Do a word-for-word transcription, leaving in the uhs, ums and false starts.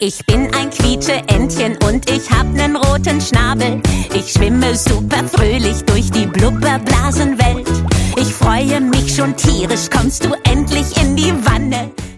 Ich bin ein Quietsche-Entchen und ich hab nen roten Schnabel. Ich schwimme super fröhlich durch die Blubberblasenwelt. Ich freue mich schon tierisch, kommst du endlich in die Wanne?